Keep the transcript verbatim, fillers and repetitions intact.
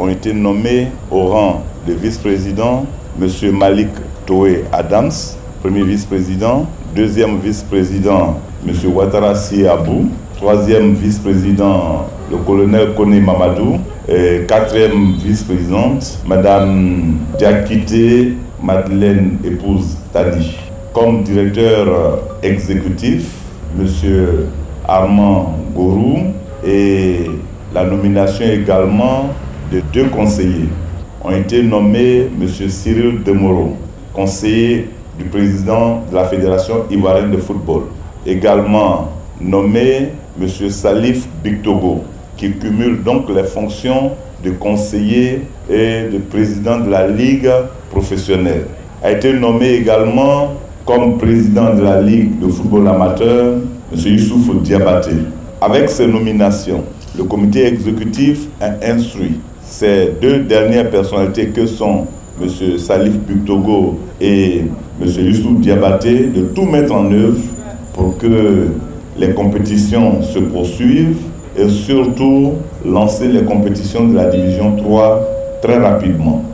ont été nommés au rang de vice-président M. Malik Toé Adams, premier vice-président, deuxième vice-président M. Ouattara Sy Abou, troisième vice-président le colonel Kone Mamadou, et quatrième vice-présidente Mme Diakité Madeleine épouse Tani. Comme directeur exécutif, M. Armand Gorou, et la nomination également de deux conseillers ont été nommés M. Cyril Demoro, conseiller du président de la Fédération ivoirienne de football. Également nommé M. Salif Bictogo, qui cumule donc les fonctions de conseiller et de président de la Ligue professionnelle. A été nommé également comme président de la Ligue de football amateur M. Youssouf Diabaté. Avec ces nominations, le comité exécutif a instruit ces deux dernières personnalités que sont M. Salif Bictogo et M. Youssouf Diabaté de tout mettre en œuvre pour que les compétitions se poursuivent et surtout lancer les compétitions de la division trois très rapidement.